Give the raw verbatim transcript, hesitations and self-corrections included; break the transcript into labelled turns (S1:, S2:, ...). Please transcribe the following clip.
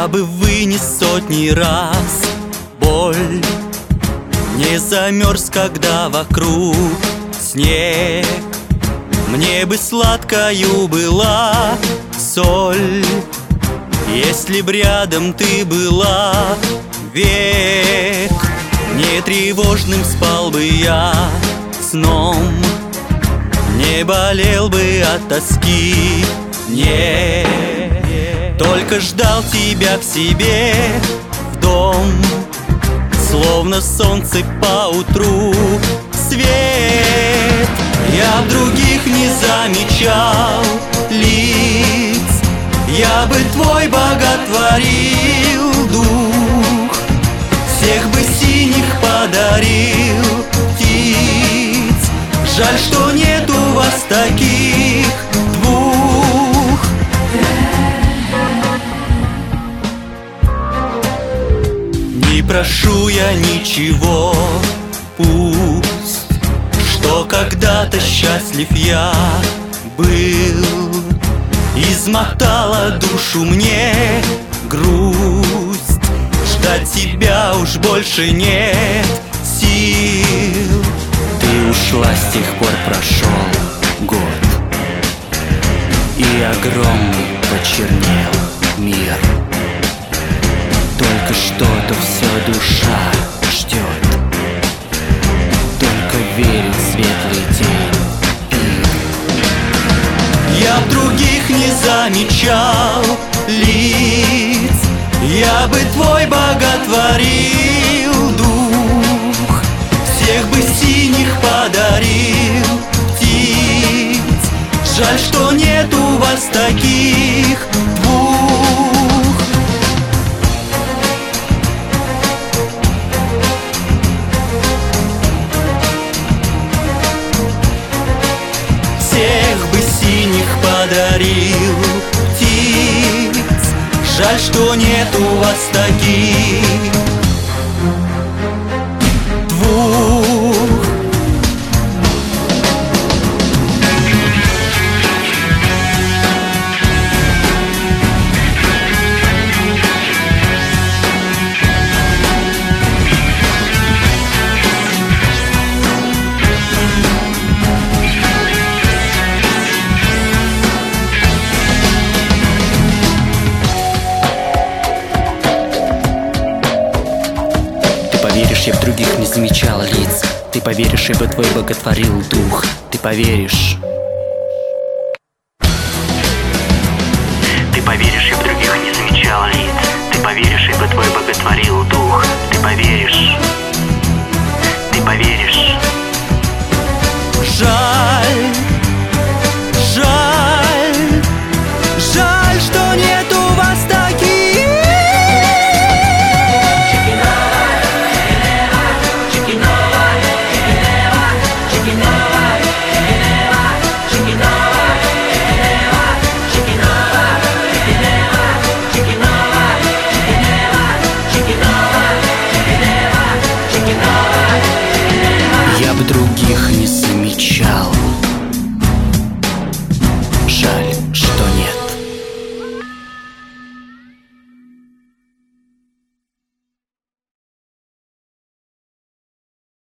S1: Я бы вынес сотни раз боль, не замерз, когда вокруг снег. Мне бы сладкою была соль, если б рядом ты была век. Не тревожным спал бы я сном, не болел бы от тоски, нет. Только ждал тебя к себе в дом, словно солнце поутру свет. Я б других не замечал лиц, я бы твой боготворил дух, всех бы синих подарил птиц. Жаль, что нет у вас таких двух. Не прошу я ничего, пусть, что когда-то счастлив я был. Измотала душу мне грусть, ждать тебя уж больше нет сил.
S2: Ты ушла, с тех пор прошел год, и огромный почернел мир. Только что-то все душа ждет, только верит светлый день.
S1: Я б других не замечал лиц, я бы твой боготворил дух, всех бы синих подарил птиц. Жаль, что нет у вас таких двух. Всех бы синих подарил птиц. Жаль, что нет у вас таких двух.
S2: Поверишь, я б других не замечал лиц, ты поверишь, ибо твой боготворил дух. Ты поверишь. Ты поверишь, я б других не замечал лиц, ты поверишь, ибо твой боготворил дух.